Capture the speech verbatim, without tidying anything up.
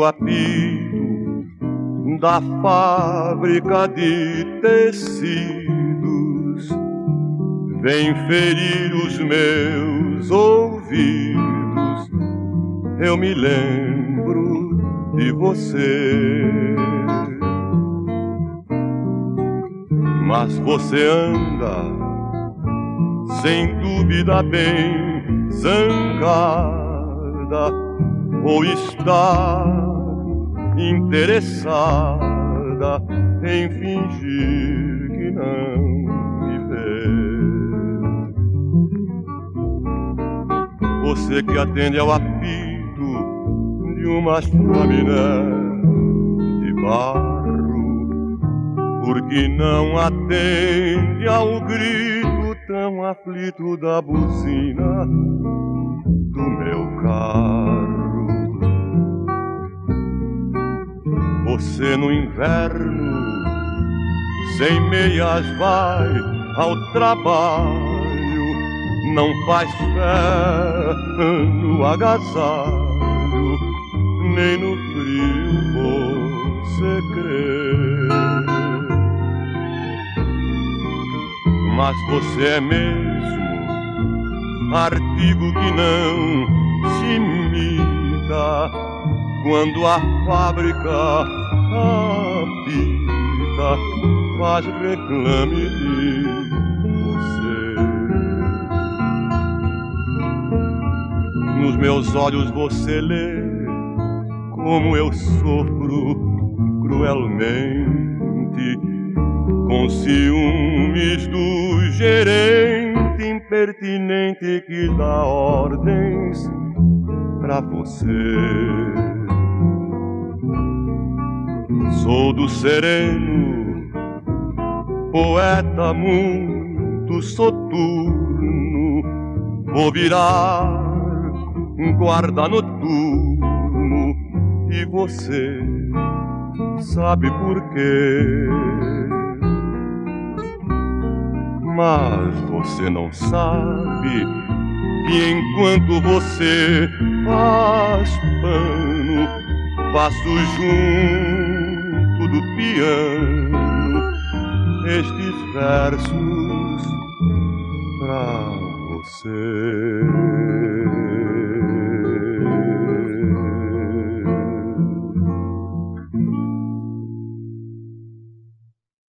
o apito da fábrica de tecidos vem ferir os meus ouvidos. Eu me lembro de você, mas você anda sem dúvida bem zangada, ou está interessada em fingir que não me vê. Você que atende ao apito de uma chaminé de barro, porque não atende ao grito tão aflito da buzina do meu carro. Você no inverno, sem meias vai ao trabalho, não faz fé no agasalho, nem no frio você crê. Mas você é mesmo artigo que não se imita quando a fábrica apita, faz reclame de você. Nos meus olhos você lê como eu sofro cruelmente, com ciúmes do gerente impertinente que dá ordens pra você. Sou do sereno, poeta muito soturno, vou virar guarda noturno, e você sabe por quê. Mas você não sabe que enquanto você faz pano, faço junto do piano estes versos pra você.